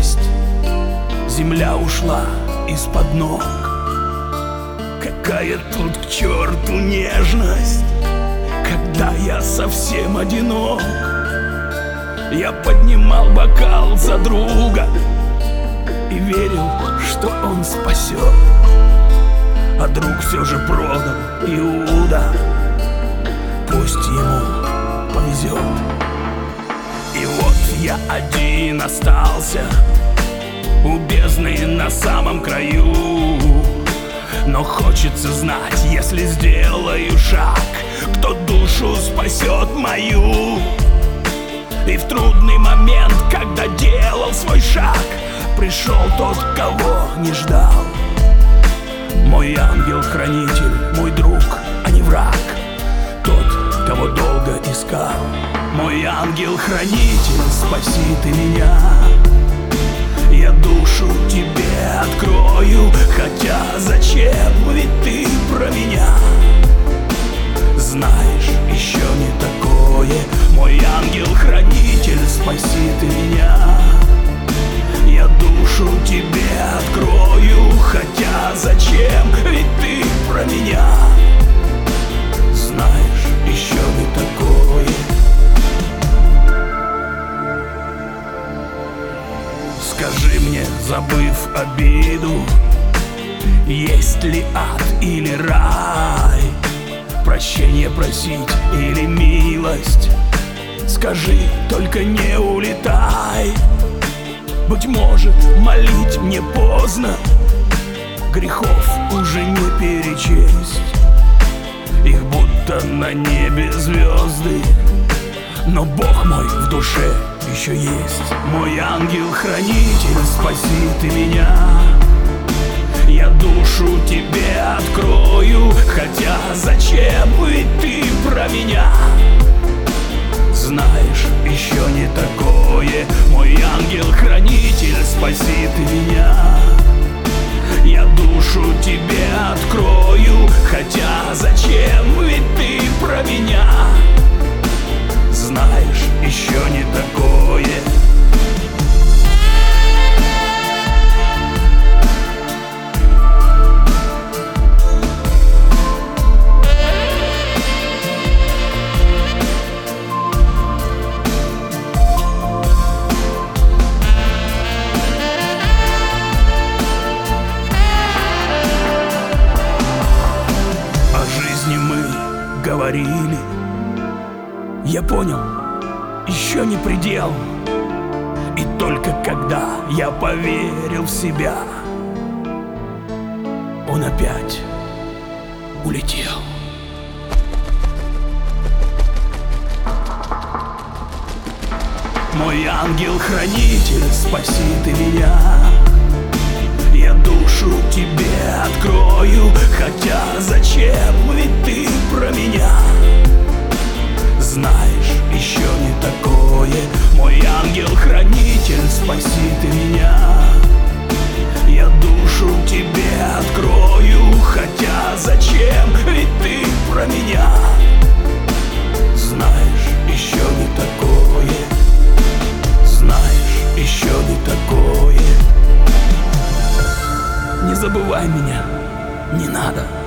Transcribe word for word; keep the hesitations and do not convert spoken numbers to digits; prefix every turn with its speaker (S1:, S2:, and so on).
S1: вечность. Земля ушла из-под ног. Какая тут к черту нежность, когда я совсем одинок. Я поднимал бокал за друга и верил, что он спасет. А друг все же продал Иуда. Пусть ему повезет. И вот я один остался у бездны на самом краю. Но хочется знать, если сделаю шаг, кто душу спасет мою. И в трудный момент, когда делал свой шаг, пришел тот, кого не ждал. Мой ангел-хранитель, мой друг, а не враг, тот, кого долго искал. Мой ангел-хранитель, спаси ты меня. Я душу тебе открою, хотя зачем, ведь ты про меня знаешь еще не такое. Мой ангел-хранитель, спаси ты меня. Я душу тебе открою, хотя зачем, ведь ты про меня знаешь еще не такое. Скажи мне, забыв обиду, есть ли ад или рай? Прощение просить или милость? Скажи, только не улетай. Быть может, молить мне поздно, грехов уже не перечесть. Их будто на небе звезды, но Бог мой в душе еще есть. Мой ангел-хранитель, спаси ты меня. Я душу тебе открою, хотя зачем, ведь ты про меня знаешь еще не такое. Мой ангел-хранитель, спаси ты меня. Я душу тебе открою, хотя зачем, ведь ты про меня знаешь еще не такое. Говорили, я понял, еще не предел. И только когда я поверил в себя, он опять улетел. Мой ангел-хранитель, спаси ты меня. Я душу тебе открою, хотя зачем, ведь ты про меня знаешь еще не такое. Мой ангел-хранитель, спаси ты меня. Я душу тебе открою, хотя зачем, ведь ты про меня знаешь еще не такое. Знаешь еще не такое. Не забывай меня, не надо.